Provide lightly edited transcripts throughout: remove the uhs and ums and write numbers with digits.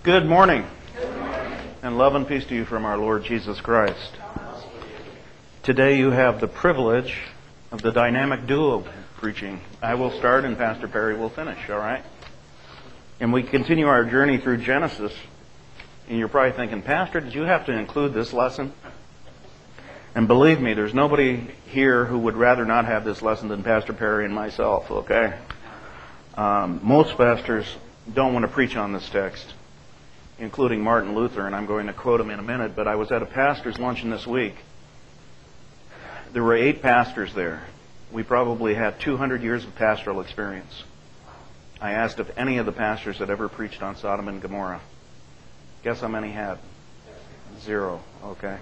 Good morning. And love and peace to you from our Lord Jesus Christ. Today you have the privilege of the dynamic duo preaching. I will start and Pastor Perry will finish, all right? And we continue our journey through Genesis. And you're probably thinking, Pastor, did you have to include this lesson? And believe me, there's nobody here who would rather not have this lesson than Pastor Perry and myself, okay? Most pastors don't want to preach on this text, including Martin Luther, and I'm going to quote him in a minute, but I was at a pastor's luncheon this week. There were 8 pastors there. We probably had 200 years of pastoral experience. I asked if any of the pastors had ever preached on Sodom and Gomorrah. Guess how many had? 0, okay.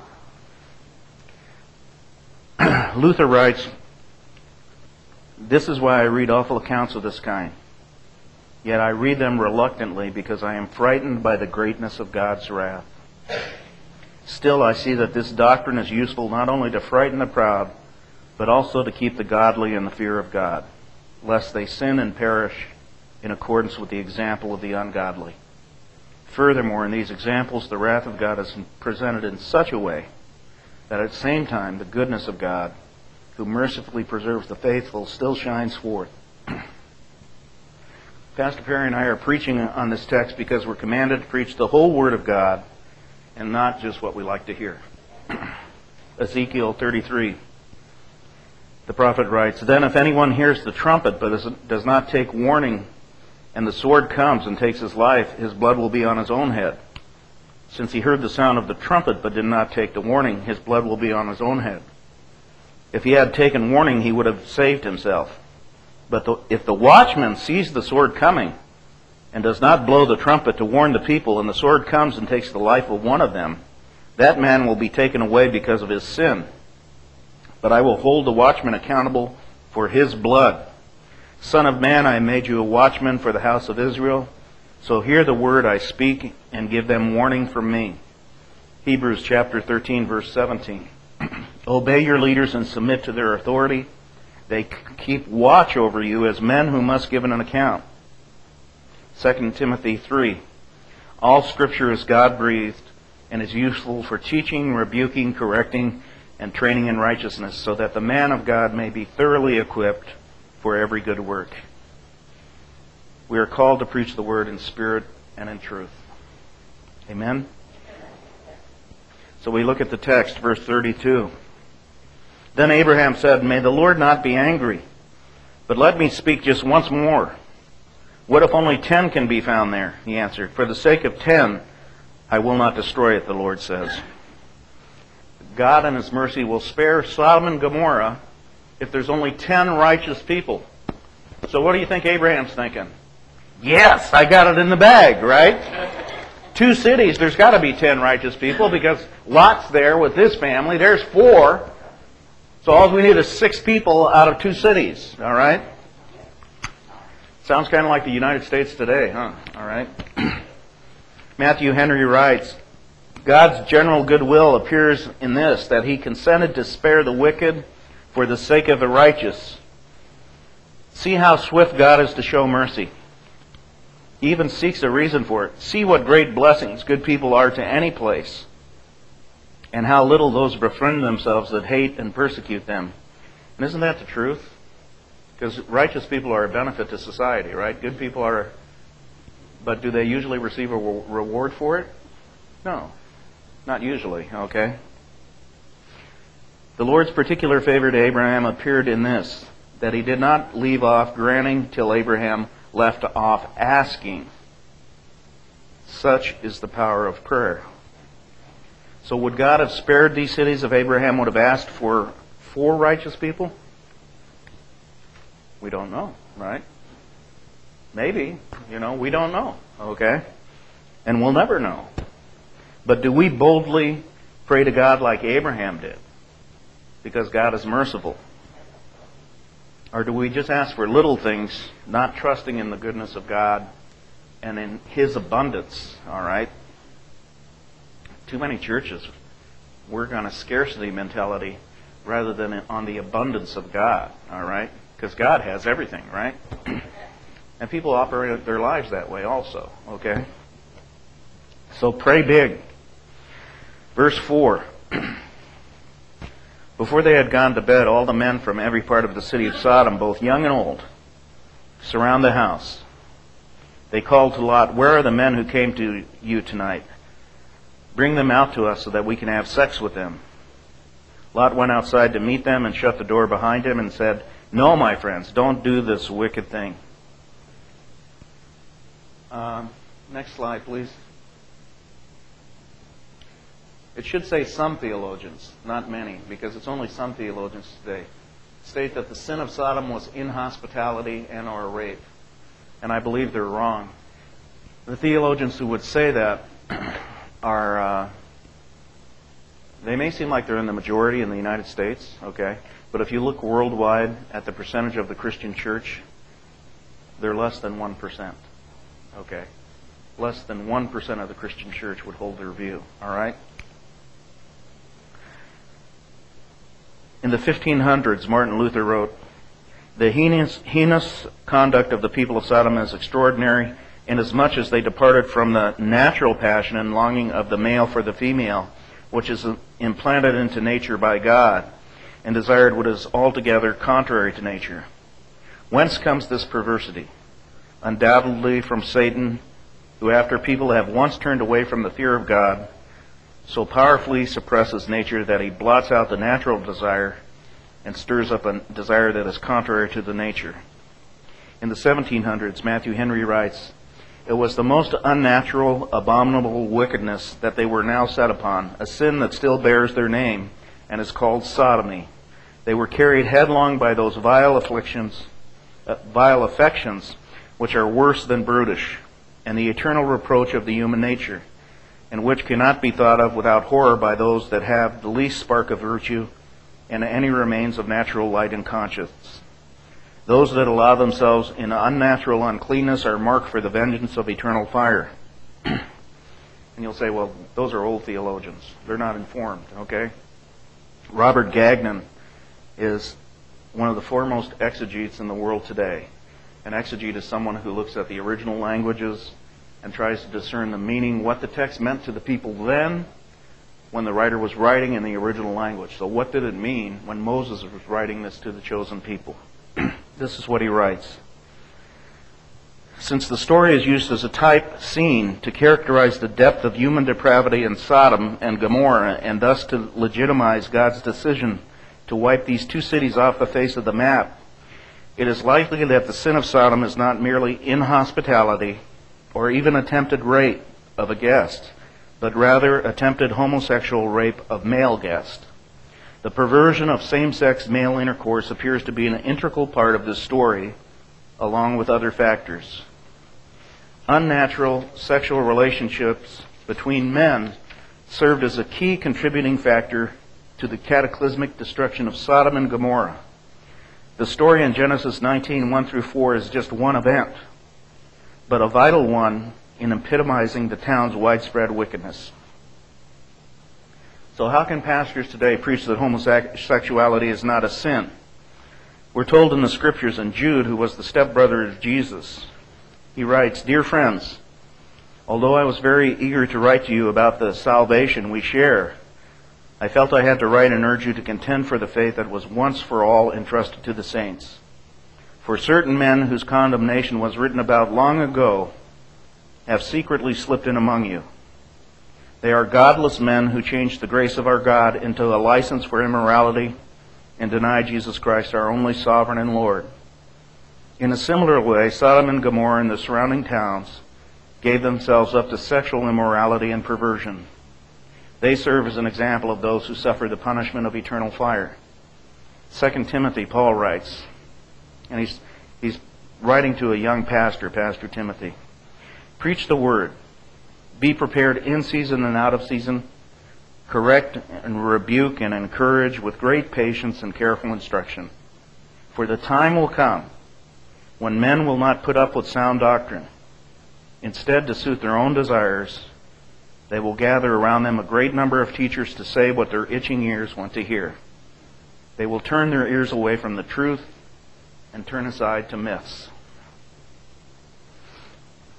Luther writes, "This is why I read awful accounts of this kind. Yet I read them reluctantly because I am frightened by the greatness of God's wrath. Still I see that this doctrine is useful not only to frighten the proud, but also to keep the godly in the fear of God, lest they sin and perish in accordance with the example of the ungodly. Furthermore, in these examples, the wrath of God is presented in such a way that at the same time the goodness of God, who mercifully preserves the faithful, still shines forth." Pastor Perry and I are preaching on this text because we're commanded to preach the whole Word of God and not just what we like to hear. Ezekiel 33. The prophet writes, "Then if anyone hears the trumpet but does not take warning, and the sword comes and takes his life, his blood will be on his own head. Since he heard the sound of the trumpet but did not take the warning, his blood will be on his own head. If he had taken warning, he would have saved himself. But if the watchman sees the sword coming and does not blow the trumpet to warn the people, and the sword comes and takes the life of one of them, that man will be taken away because of his sin. But I will hold the watchman accountable for his blood. Son of man, I made you a watchman for the house of Israel. So hear the word I speak and give them warning from me." Hebrews chapter 13, verse 17. "Obey your leaders and submit to their authority. They keep watch over you as men who must give an account." 2 Timothy 3. "All Scripture is God-breathed and is useful for teaching, rebuking, correcting, and training in righteousness, so that the man of God may be thoroughly equipped for every good work." We are called to preach the Word in spirit and in truth. Amen? So we look at the text, verse 32. "Then Abraham said, 'May the Lord not be angry, but let me speak just once more. What if only 10 can be found there?' He answered, 'For the sake of 10, I will not destroy it,' the Lord says." God in His mercy will spare Sodom and Gomorrah if there's only 10 righteous people. So what do you think Abraham's thinking? Yes, I got it in the bag, right? 2 cities, there's got to be 10 righteous people because Lot's there with his family. There's 4. So all we need is 6 people out of 2 cities, all right? Sounds kind of like the United States today, huh? All right. Matthew Henry writes, "God's general goodwill appears in this, that He consented to spare the wicked for the sake of the righteous. See how swift God is to show mercy. He even seeks a reason for it. See what great blessings good people are to any place, and how little those befriend themselves that hate and persecute them." And isn't that the truth? Because righteous people are a benefit to society, right? Good people are, but do they usually receive a reward for it? No, not usually, okay? The Lord's particular favor to Abraham appeared in this, that He did not leave off granting till Abraham left off asking. Such is the power of prayer. So would God have spared these cities if Abraham would have asked for 4 righteous people? We don't know, right? Maybe, we don't know, okay? And we'll never know. But do we boldly pray to God like Abraham did? Because God is merciful. Or do we just ask for little things, not trusting in the goodness of God and in His abundance, all right? Too many churches work on a scarcity mentality rather than on the abundance of God, all right? Because God has everything, right? And people operate their lives that way also, okay? So pray big. Verse 4. Before they had gone to bed, all the men from every part of the city of Sodom, both young and old, surround the house. They called to Lot, "Where are the men who came to you tonight? Bring them out to us so that we can have sex with them." Lot went outside to meet them and shut the door behind him and said, "No, my friends, don't do this wicked thing." Next slide, please. It should say some theologians, not many, because it's only some theologians today, state that the sin of Sodom was inhospitality and or rape. And I believe they're wrong. The theologians who would say that are, they may seem like they're in the majority in the United States, okay? But if you look worldwide at the percentage of the Christian church, they're less than 1%, okay? Less than 1% of the Christian church would hold their view, all right? In the 1500s, Martin Luther wrote, "The heinous conduct of the people of Sodom is extraordinary, inasmuch as they departed from the natural passion and longing of the male for the female, which is implanted into nature by God, and desired what is altogether contrary to nature. Whence comes this perversity? Undoubtedly from Satan, who after people have once turned away from the fear of God, so powerfully suppresses nature that he blots out the natural desire and stirs up a desire that is contrary to the nature." In the 1700s, Matthew Henry writes, "It was the most unnatural, abominable wickedness that they were now set upon, a sin that still bears their name and is called sodomy. They were carried headlong by those vile affections which are worse than brutish, and the eternal reproach of the human nature, and which cannot be thought of without horror by those that have the least spark of virtue and any remains of natural light and conscience. Those that allow themselves in unnatural uncleanness are marked for the vengeance of eternal fire." And you'll say, well, those are old theologians. They're not informed, okay? Robert Gagnon is one of the foremost exegetes in the world today. An exegete is someone who looks at the original languages and tries to discern the meaning, what the text meant to the people then when the writer was writing in the original language. So what did it mean when Moses was writing this to the chosen people? This is what he writes. "Since the story is used as a type scene to characterize the depth of human depravity in Sodom and Gomorrah, and thus to legitimize God's decision to wipe these two cities off the face of the map, it is likely that the sin of Sodom is not merely inhospitality or even attempted rape of a guest, but rather attempted homosexual rape of male guest. The perversion of same-sex male intercourse appears to be an integral part of this story, along with other factors. Unnatural sexual relationships between men served as a key contributing factor to the cataclysmic destruction of Sodom and Gomorrah. The story in Genesis 19, 1 through 4 is just one event, but a vital one in epitomizing the town's widespread wickedness." So how can pastors today preach that homosexuality is not a sin? We're told in the scriptures, in Jude, who was the stepbrother of Jesus, he writes, "Dear friends, although I was very eager to write to you about the salvation we share, I felt I had to write and urge you to contend for the faith that was once for all entrusted to the saints. For certain men whose condemnation was written about long ago have secretly slipped in among you. They are godless men who changed the grace of our God into a license for immorality and deny Jesus Christ, our only sovereign and Lord. In a similar way, Sodom and Gomorrah and the surrounding towns gave themselves up to sexual immorality and perversion. They serve as an example of those who suffer the punishment of eternal fire." 2 Timothy, Paul writes, and he's writing to a young pastor, Pastor Timothy, "Preach the word. Be prepared in season and out of season. Correct and rebuke and encourage with great patience and careful instruction. For the time will come when men will not put up with sound doctrine. Instead, to suit their own desires, they will gather around them a great number of teachers to say what their itching ears want to hear. They will turn their ears away from the truth and turn aside to myths."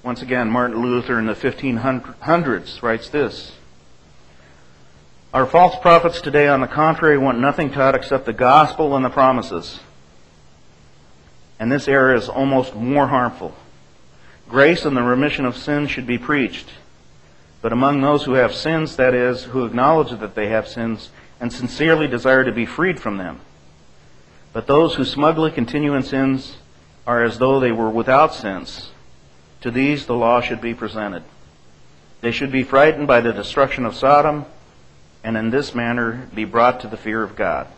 Once again, Martin Luther in the 1500s writes this: "Our false prophets today, on the contrary, want nothing taught except the gospel and the promises. And this error is almost more harmful. Grace and the remission of sins should be preached. But among those who have sins, that is, who acknowledge that they have sins and sincerely desire to be freed from them. But those who smugly continue in sins are as though they were without sins. To these the law should be presented. They should be frightened by the destruction of Sodom, and in this manner be brought to the fear of God."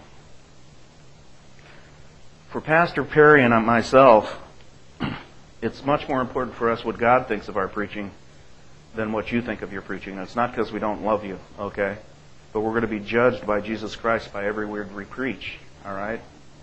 For Pastor Perry and myself, it's much more important for us what God thinks of our preaching than what you think of your preaching. It's not because we don't love you, okay? But we're going to be judged by Jesus Christ by every word we preach, all right?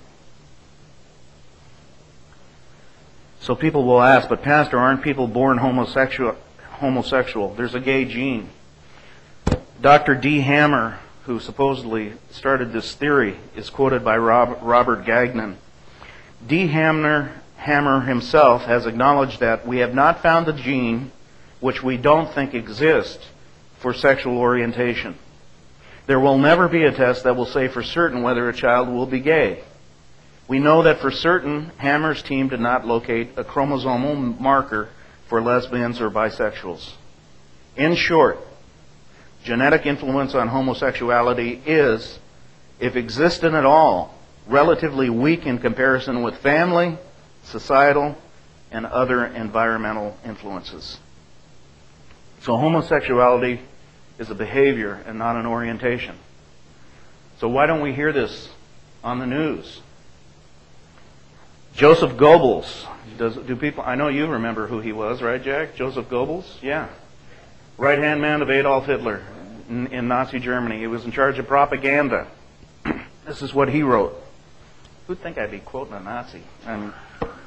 So people will ask, "But Pastor, aren't people born homosexual? There's a gay gene." Dr. D. Hammer, who supposedly started this theory, is quoted by Robert Gagnon. D. Hammer himself has acknowledged that we have not found a gene which we don't think exists for sexual orientation. There will never be a test that will say for certain whether a child will be gay. We know that for certain, Hammer's team did not locate a chromosomal marker for lesbians or bisexuals. In short, genetic influence on homosexuality is, if existent at all, relatively weak in comparison with family, societal, and other environmental influences. So homosexuality is a behavior and not an orientation. So why don't we hear this on the news? Joseph Goebbels. Do people? I know you remember who he was, right, Jack? Joseph Goebbels? Yeah. Right-hand man of Adolf Hitler in Nazi Germany. He was in charge of propaganda. This is what he wrote. Who'd think I'd be quoting a Nazi? I mean,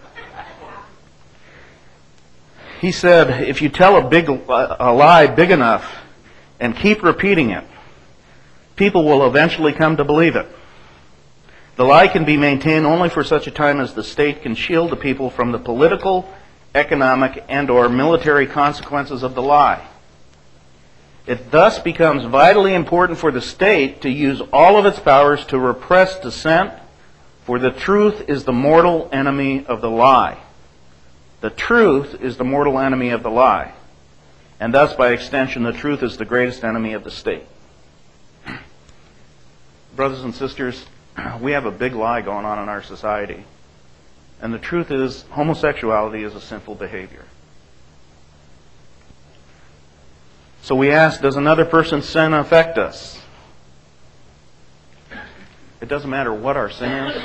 he said, "If you tell a lie big enough and keep repeating it, people will eventually come to believe it. The lie can be maintained only for such a time as the state can shield the people from the political, economic, and/or military consequences of the lie. It thus becomes vitally important for the state to use all of its powers to repress dissent, for the truth is the mortal enemy of the lie. The truth is the mortal enemy of the lie. And thus, by extension, the truth is the greatest enemy of the state." Brothers and sisters, we have a big lie going on in our society. And the truth is, homosexuality is a sinful behavior. So we ask, does another person's sin affect us? It doesn't matter what our sin is.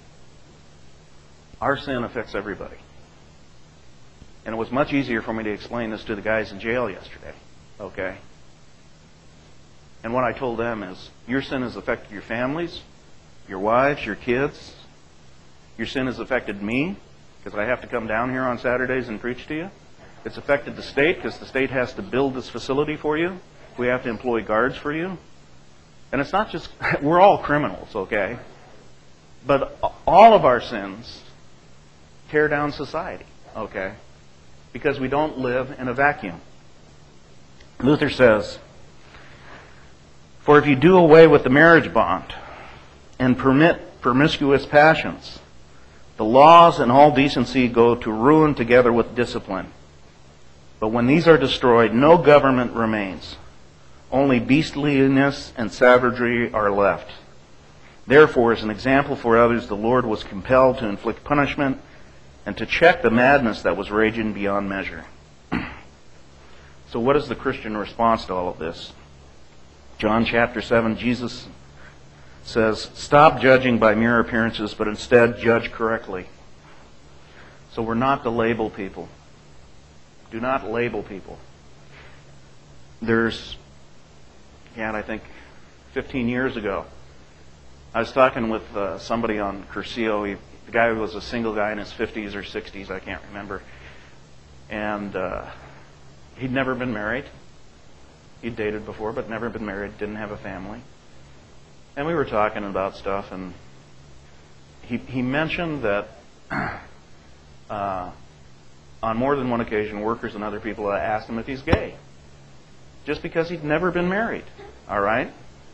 Our sin affects everybody. And it was much easier for me to explain this to the guys in jail yesterday. Okay? And what I told them is, your sin has affected your families, your wives, your kids. Your sin has affected me, because I have to come down here on Saturdays and preach to you. It's affected the state, because the state has to build this facility for you. We have to employ guards for you. And it's not just, we're all criminals, okay? But all of our sins tear down society, okay? Because we don't live in a vacuum. Luther says, "For if you do away with the marriage bond and permit promiscuous passions, the laws and all decency go to ruin together with discipline. But when these are destroyed, no government remains. Only beastliness and savagery are left. Therefore, as an example for others, the Lord was compelled to inflict punishment and to check the madness that was raging beyond measure." So what is the Christian response to all of this? John chapter 7, Jesus says, "Stop judging by mere appearances, but instead judge correctly." So we're not to label people. Do not label people. There's, I think 15 years ago, I was talking with somebody on Curcio. The guy was a single guy in his 50s or 60s, I can't remember. And he'd never been married. He'd dated before, but never been married, didn't have a family. And we were talking about stuff, and he mentioned that on more than one occasion, workers and other people asked him if he's gay. Just because he'd never been married. All right?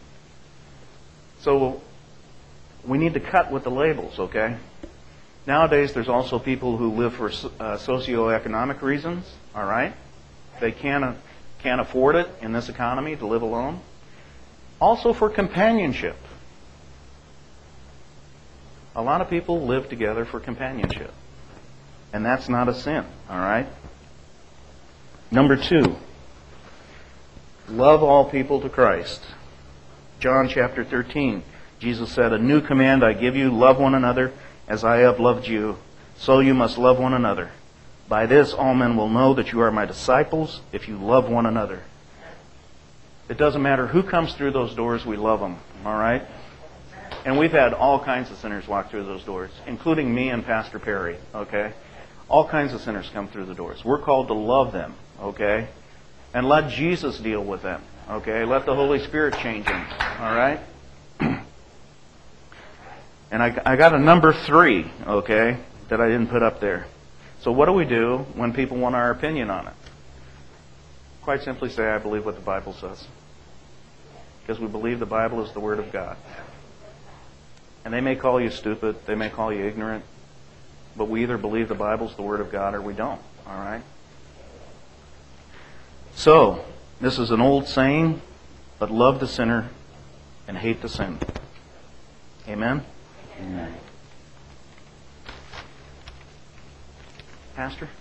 So we need to cut with the labels, okay? Nowadays, there's also people who live for socioeconomic reasons, all right? They can't afford it in this economy to live alone. Also for companionship. A lot of people live together for companionship. And that's not a sin, all right? Number 2, love all people to Christ. John chapter 13, Jesus said, "A new command I give you, love one another as I have loved you, so you must love one another. By this all men will know that you are my disciples, if you love one another." It doesn't matter who comes through those doors, we love them, all right? And we've had all kinds of sinners walk through those doors, including me and Pastor Perry, okay? All kinds of sinners come through the doors. We're called to love them, okay? And let Jesus deal with them, okay? Let the Holy Spirit change them, all right? And I got a number 3, okay, that I didn't put up there. So what do we do when people want our opinion on it? Quite simply say, I believe what the Bible says. Because we believe the Bible is the Word of God. And they may call you stupid, they may call you ignorant, but we either believe the Bible's the Word of God or we don't, all right? So, this is an old saying, but love the sinner and hate the sin. Amen? Amen. Pastor?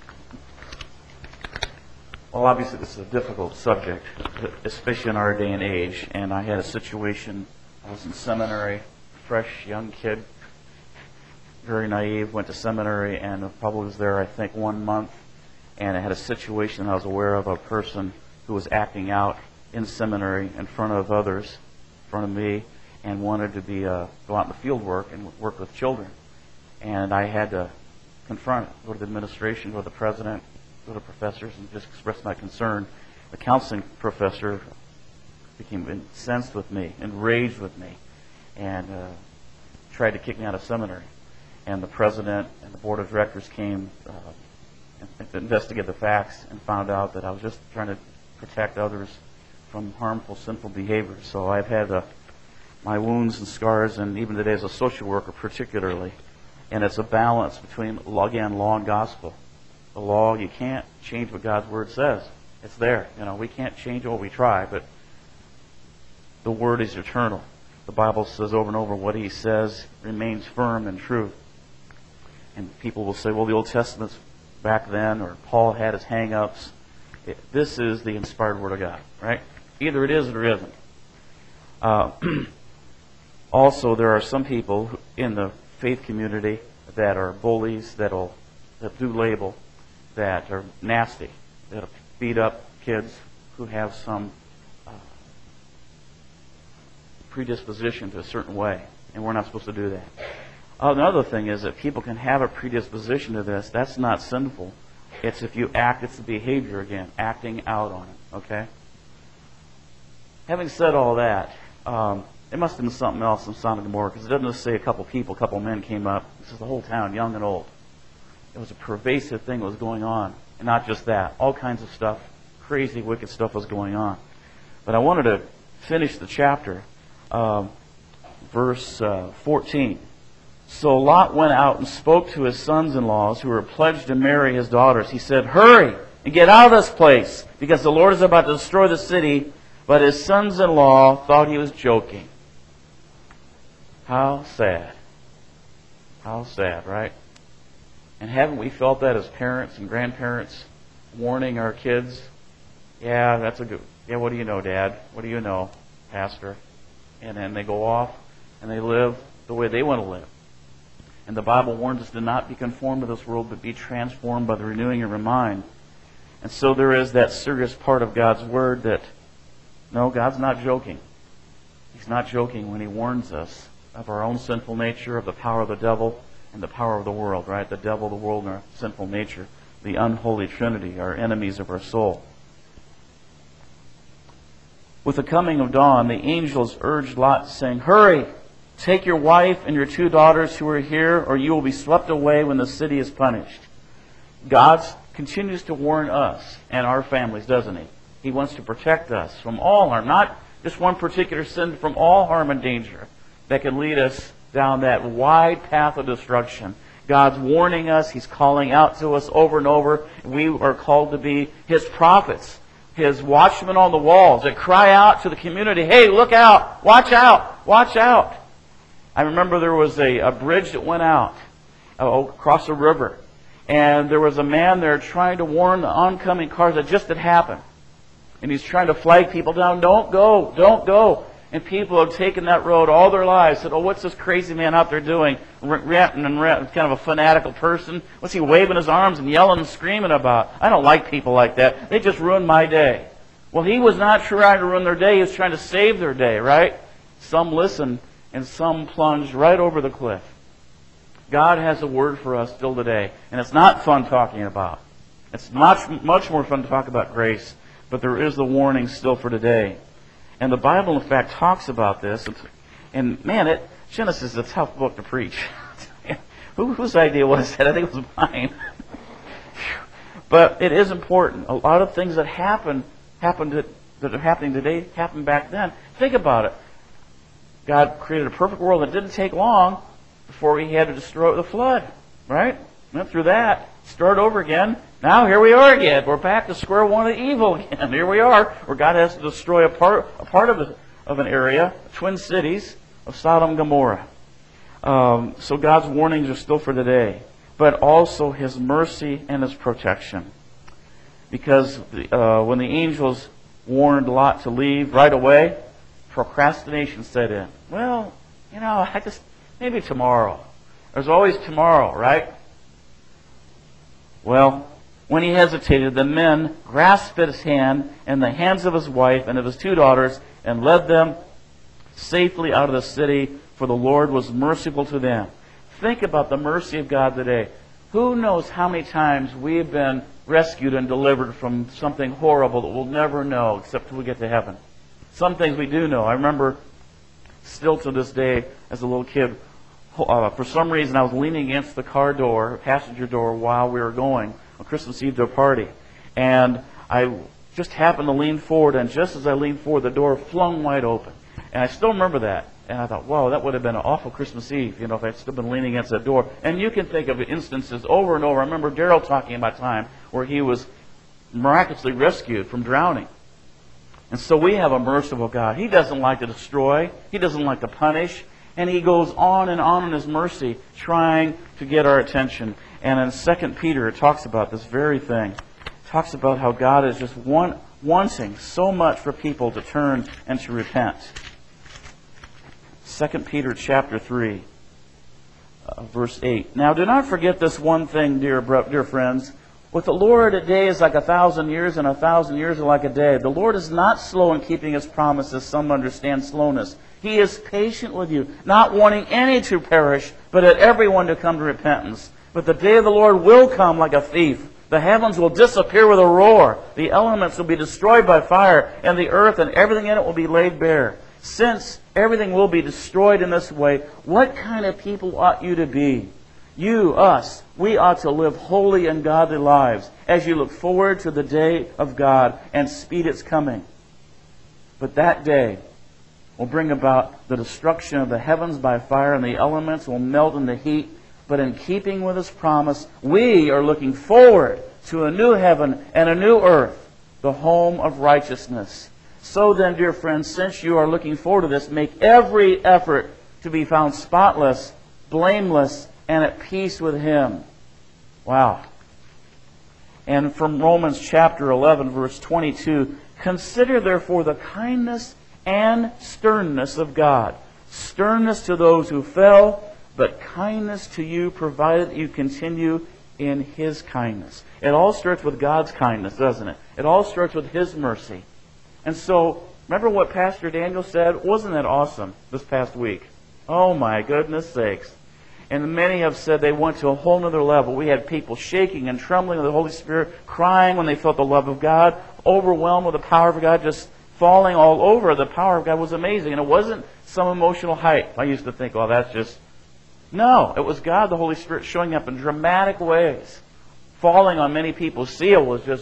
Well, obviously this is a difficult subject, especially in our day and age. And I had a situation, I was in seminary, fresh young kid, very naive, went to seminary and probably was there, I think, 1 month. And I had a situation I was aware of, a person who was acting out in seminary in front of others, in front of me, and wanted to go out in the field work and work with children. And I had to confront it, go to the administration, go to the president, go to professors, and just express my concern. The counseling professor became incensed with me, enraged with me, and tried to kick me out of seminary. And the president and the board of directors came and investigated the facts and found out that I was just trying to protect others from harmful, sinful behavior. So I've had my wounds and scars, and even today as a social worker particularly. And it's a balance between, again, law and gospel. The law, you can't change what God's Word says. It's there. You know, we can't change what we try, but the Word is eternal. The Bible says over and over what He says remains firm and true. And people will say, well, the Old Testament's back then, or Paul had his hang-ups. This is the inspired Word of God, right? Either it is or it isn't. Also, there are some people in the faith community that are bullies, that do label, that are nasty, that beat up kids who have some predisposition to a certain way, and we're not supposed to do that. Another thing is that people can have a predisposition to this. That's not sinful. It's if you act, it's the behavior again, acting out on it, okay? Having said all that, it must have been something else in Sodom and Gomorrah, because it doesn't just say a couple men came up. This is the whole town, young and old. It was a pervasive thing that was going on. And not just that, all kinds of stuff, crazy, wicked stuff was going on. But I wanted to finish the chapter, verse 14. So Lot went out and spoke to his sons-in-laws who were pledged to marry his daughters. He said, "Hurry and get out of this place, because the Lord is about to destroy the city." But his sons-in-law thought he was joking. How sad. How sad, right? And haven't we felt that as parents and grandparents, warning our kids? Yeah, what do you know, Dad? What do you know, Pastor? And then they go off and they live the way they want to live. And the Bible warns us to not be conformed to this world, but be transformed by the renewing of your mind. And so there is that serious part of God's Word that, no, God's not joking. He's not joking when He warns us of our own sinful nature, of the power of the devil, and the power of the world, right? The devil, the world, and our sinful nature. The unholy trinity, our enemies of our soul. With the coming of dawn, the angels urged Lot, saying, "Hurry, take your wife and your 2 daughters who are here, or you will be swept away when the city is punished." God's continues to warn us and our families, doesn't He? He wants to protect us from all harm, not just one particular sin, from all harm and danger that can lead us down that wide path of destruction. God's warning us. He's calling out to us over and over. We are called to be His prophets, His watchmen on the walls that cry out to the community, hey, look out, watch out, watch out. I remember there was a bridge that went out across a river. And there was a man there trying to warn the oncoming cars that just had happened. And he's trying to flag people down, don't go, don't go. And people have taken that road all their lives, said, oh, what's this crazy man out there doing? Ranting and ranting, kind of a fanatical person. What's he waving his arms and yelling and screaming about? I don't like people like that. They just ruined my day. Well, he was not trying to ruin their day. He was trying to save their day, right? Some listened and some plunged right over the cliff. God has a word for us still today. And it's not fun talking about. It's much more fun to talk about grace. But there is the warning still for today. And the Bible, in fact, talks about this. And man, Genesis is a tough book to preach. Whose idea was that? I think it was mine. But it is important. A lot of things that that are happening today happened back then. Think about it. God created a perfect world. It didn't take long before He had to destroy the flood. Right? Went through that. Start over again. Now here we are again. We're back to square one of evil again. Here we are, where God has to destroy a part of an area, twin cities of Sodom and Gomorrah. So God's warnings are still for today, but also His mercy and His protection. Because when the angels warned Lot to leave right away, procrastination set in. Well, maybe tomorrow. There's always tomorrow, right? Well, when he hesitated, the men grasped at his hand and the hands of his wife and of his 2 daughters and led them safely out of the city, for the Lord was merciful to them. Think about the mercy of God today. Who knows how many times we have been rescued and delivered from something horrible that we'll never know except till we get to heaven. Some things we do know. I remember still to this day as a little kid, for some reason I was leaning against the car door, passenger door, while we were going on Christmas Eve to a party. And I just happened to lean forward, and just as I leaned forward, the door flung wide open. And I still remember that. And I thought, whoa, that would have been an awful Christmas Eve, if I'd still been leaning against that door. And you can think of instances over and over. I remember Daryl talking about a time where he was miraculously rescued from drowning. And so we have a merciful God. He doesn't like to destroy. He doesn't like to punish. And He goes on and on in His mercy, trying to get our attention. And in 2 Peter, it talks about this very thing. It talks about how God is just wanting so much for people to turn and to repent. 2 Peter chapter 3, verse 8. Now do not forget this one thing, dear friends. With the Lord, a day is like 1,000 years, and 1,000 years are like a day. The Lord is not slow in keeping His promises. Some understand slowness. He is patient with you, not wanting any to perish, but that everyone to come to repentance. But the day of the Lord will come like a thief. The heavens will disappear with a roar. The elements will be destroyed by fire, and the earth and everything in it will be laid bare. Since everything will be destroyed in this way, what kind of people ought you to be? You, us, we ought to live holy and godly lives as you look forward to the day of God and speed its coming. But that day will bring about the destruction of the heavens by fire, and the elements will melt in the heat. But in keeping with His promise, we are looking forward to a new heaven and a new earth, the home of righteousness. So then, dear friends, since you are looking forward to this, make every effort to be found spotless, blameless, and at peace with Him. Wow. And from Romans chapter 11, verse 22, consider therefore the kindness and sternness of God. Sternness to those who fell, but kindness to you, provided you continue in His kindness. It all starts with God's kindness, doesn't it? It all starts with His mercy. And so, remember what Pastor Daniel said? Wasn't that awesome this past week? Oh my goodness sakes. And many have said they went to a whole other level. We had people shaking and trembling with the Holy Spirit, crying when they felt the love of God, overwhelmed with the power of God, just falling all over. The power of God was amazing. And it wasn't some emotional hype. I used to think, well, that's just... No, it was God, the Holy Spirit, showing up in dramatic ways. falling on many people's seal was just,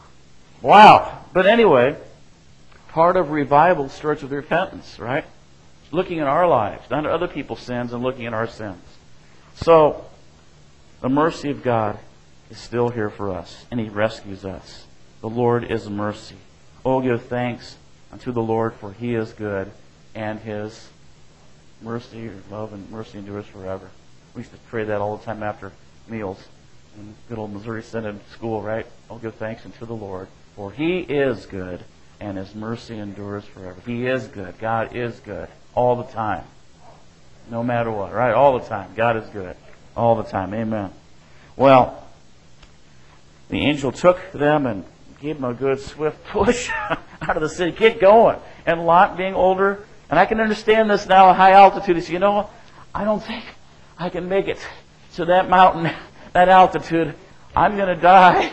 wow. But anyway, part of revival starts with repentance, right? Looking at our lives, not at other people's sins, and looking at our sins. So, the mercy of God is still here for us, and He rescues us. The Lord is mercy. Oh, give thanks unto the Lord, for He is good, and His mercy, or love and mercy endures forever. We used to pray that all the time after meals in good old Missouri Synod school, right? Oh, give thanks unto the Lord, for He is good, and His mercy endures forever. He is good. God is good all the time. No matter what, right? All the time. God is good. All the time. Amen. Well, the angel took them and gave them a good swift push out of the city. Get going. And Lot, being older, and I can understand this now at high altitude, he said, I don't think I can make it to that mountain, that altitude. I'm going to die.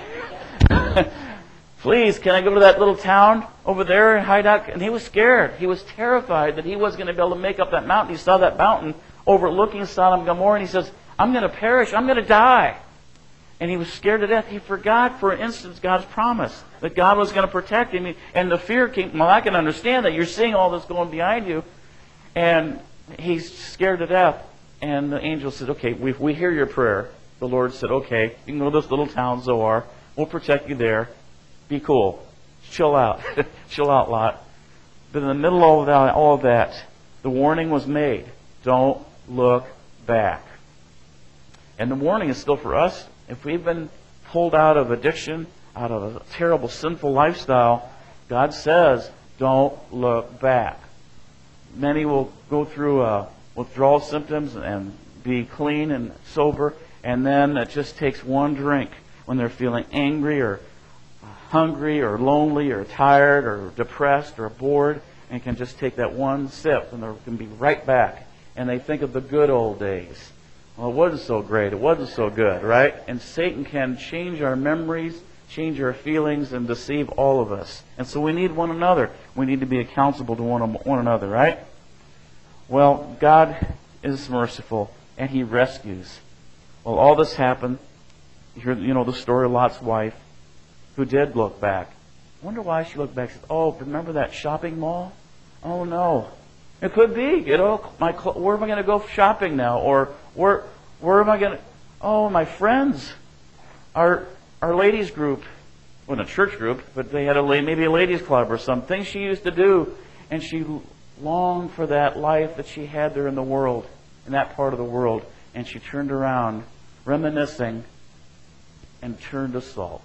Please, can I go to that little town over there and hide out? And he was scared. He was terrified that he wasn't going to be able to make up that mountain. He saw that mountain overlooking Sodom and Gomorrah, and he says, I'm going to perish. I'm going to die. And he was scared to death. He forgot, for instance, God's promise that God was going to protect him. And the fear came. Well, I can understand that. You're seeing all this going behind you. And he's scared to death. And the angel said, okay, we hear your prayer. The Lord said, okay, you can go to this little town, Zoar. We'll protect you there. Be cool. Chill out. Chill out, Lot. But in the middle of all of that, the warning was made. Don't look back. And the warning is still for us. If we've been pulled out of addiction, out of a terrible sinful lifestyle, God says, don't look back. Many will go through withdrawal symptoms and be clean and sober, and then it just takes one drink when they're feeling angry or hungry or lonely or tired or depressed or bored, and can just take that one sip and they can be right back. And they think of the good old days. Well, it wasn't so great. It wasn't so good, right? And Satan can change our memories, change our feelings, and deceive all of us. And so we need one another. We need to be accountable to one another, right? Well, God is merciful, and He rescues. Well, all this happened. You hear, the story of Lot's wife, who did look back. I wonder why she looked back. She said, oh, remember that shopping mall? Oh, no. It could be, where am I going to go shopping now? Or where am I going to? Oh, my friends, our ladies group, wasn't a church group, but they had maybe a ladies club or something she used to do, and she longed for that life that she had there in the world, in that part of the world, and she turned around, reminiscing, and turned to salt.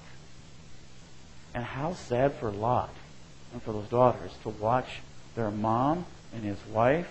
And how sad for Lot and for those daughters to watch their mom and his wife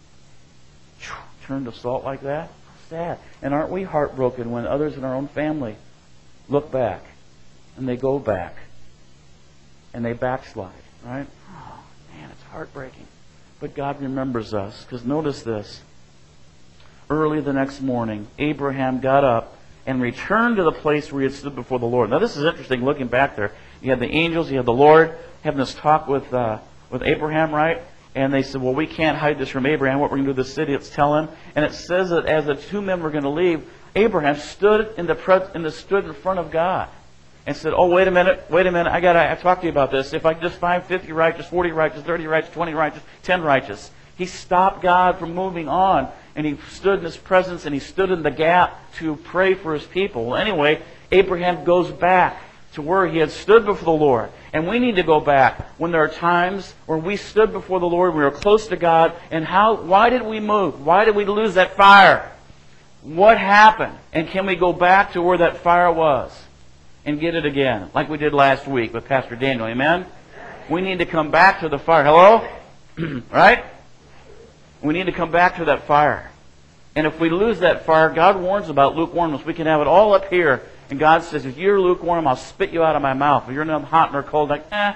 turn to salt like that. Sad. And aren't we heartbroken when others in our own family look back and they go back and they backslide, right? Oh, man, it's heartbreaking. But God remembers us, because notice this. Early the next morning, Abraham got up and returned to the place where he had stood before the Lord. Now, this is interesting looking back there. You had the angels, you had the Lord having this talk with Abraham, right? And they said, well, we can't hide this from Abraham. What we're going to do to the city, let's tell him. And it says that as the two men were going to leave, Abraham stood in front of God and said, oh, wait a minute, I talked to you about this. If I can just find 50 righteous, 40 righteous, 30 righteous, 20 righteous, 10 righteous. He stopped God from moving on, and he stood in His presence, and he stood in the gap to pray for His people. Well, anyway, Abraham goes back to where he had stood before the Lord. And we need to go back when there are times where we stood before the Lord, we were close to God, and why did we move? Why did we lose that fire? What happened? And can we go back to where that fire was and get it again, like we did last week with Pastor Daniel? Amen? We need to come back to the fire. Hello? Right? We need to come back to that fire. And if we lose that fire, God warns about lukewarmness. We can have it all up here. And God says, if you're lukewarm, I'll spit you out of my mouth. If you're not hot nor cold,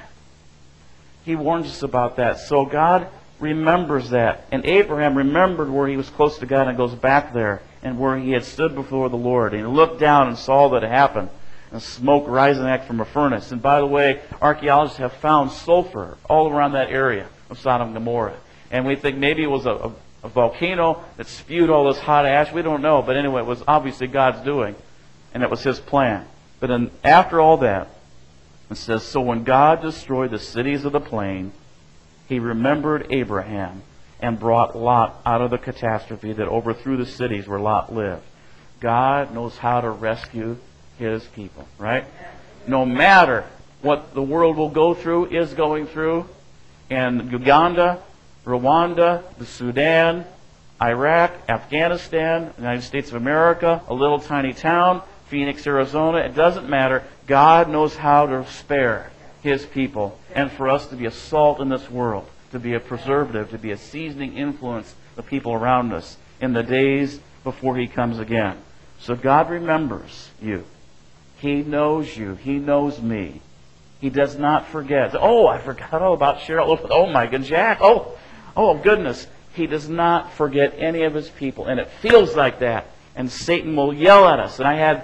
He warns us about that. So God remembers that. And Abraham remembered where he was close to God and goes back there and where he had stood before the Lord. And he looked down and saw that it happened. And smoke rising back from a furnace. And by the way, archaeologists have found sulfur all around that area of Sodom and Gomorrah. And we think maybe it was a volcano that spewed all this hot ash. We don't know. But anyway, it was obviously God's doing. And it was His plan. But after all that, it says, so when God destroyed the cities of the plain, He remembered Abraham and brought Lot out of the catastrophe that overthrew the cities where Lot lived. God knows how to rescue His people, right? No matter what the world will go through, is going through, and Uganda, Rwanda, the Sudan, Iraq, Afghanistan, the United States of America, a little tiny town, Phoenix, Arizona, it doesn't matter. God knows how to spare His people and for us to be a salt in this world, to be a preservative, to be a seasoning influence the people around us in the days before He comes again. So God remembers you. He knows you. He knows me. He does not forget. Oh, I forgot all about Cheryl. Oh my God, Jack. Oh goodness. He does not forget any of His people. And it feels like that. And Satan will yell at us. And I have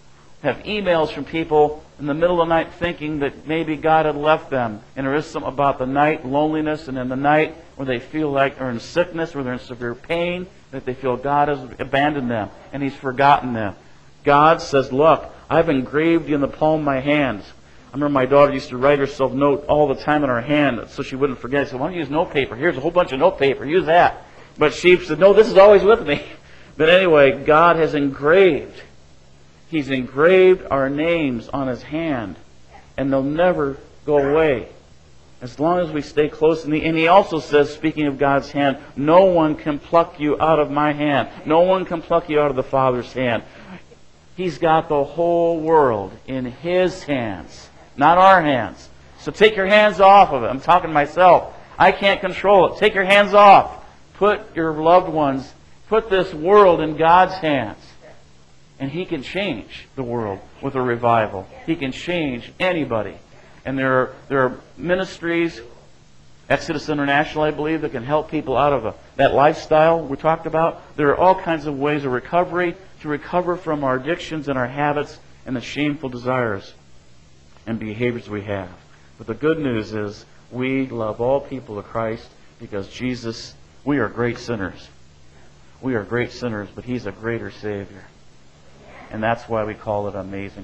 emails from people in the middle of the night thinking that maybe God had left them. And there is something about the night, loneliness, and in the night where they feel like they're in sickness, where they're in severe pain, that they feel God has abandoned them and He's forgotten them. God says, look, I've engraved you in the palm of my hands. I remember my daughter used to write herself note all the time in her hand so she wouldn't forget. I said, why don't you use note paper? Here's a whole bunch of note paper. Use that. But she said, no, this is always with me. But anyway, God has engraved. He's engraved our names on His hand. And they'll never go away. As long as we stay close. And He also says, speaking of God's hand, no one can pluck you out of my hand. No one can pluck you out of the Father's hand. He's got the whole world in His hands, not our hands. So take your hands off of it. I'm talking to myself. I can't control it. Take your hands off. Put your loved ones, put this world in God's hands. And He can change the world with a revival. He can change anybody. And there are ministries, Exodus International, I believe, that can help people out of that lifestyle we talked about. There are all kinds of ways of recovery, to recover from our addictions and our habits and the shameful desires and behaviors we have. But the good news is we love all people of Christ because Jesus, we are great sinners. We are great sinners, but He's a greater Savior. And that's why we call it Amazing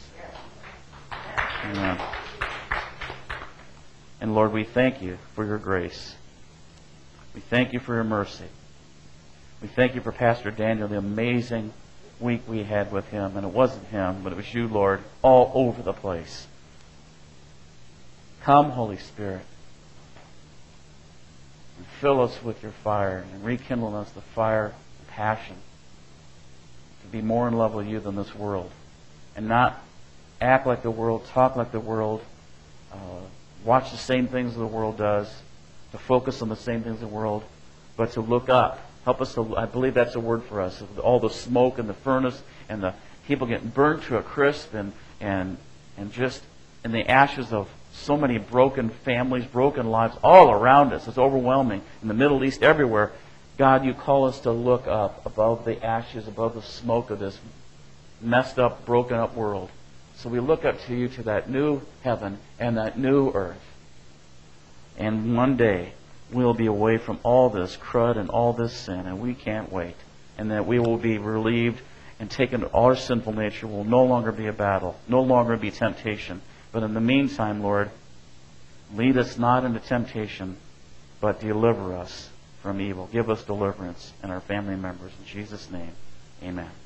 Grace. Amen. And Lord, we thank You for Your grace. We thank You for Your mercy. We thank You for Pastor Daniel, the amazing week we had with him. And it wasn't him, but it was You, Lord, all over the place. Come, Holy Spirit, and fill us with Your fire and rekindle in us the fire and passion to be more in love with You than this world. And not act like the world, talk like the world, watch the same things the world does, to focus on the same things the world, but to look up. Help us to, I believe that's a word for us, all the smoke and the furnace and the people getting burnt to a crisp and just in the ashes of so many broken families, broken lives all around us. It's overwhelming. In the Middle East, everywhere. God, You call us to look up above the ashes, above the smoke of this messed up, broken up world. So we look up to You, to that new heaven and that new earth. And one day we'll be away from all this crud and all this sin, and we can't wait. And that we will be relieved and taken, our sinful nature will no longer be a battle, no longer be temptation. But in the meantime, Lord, lead us not into temptation, but deliver us from evil. Give us deliverance and our family members. In Jesus' name, amen.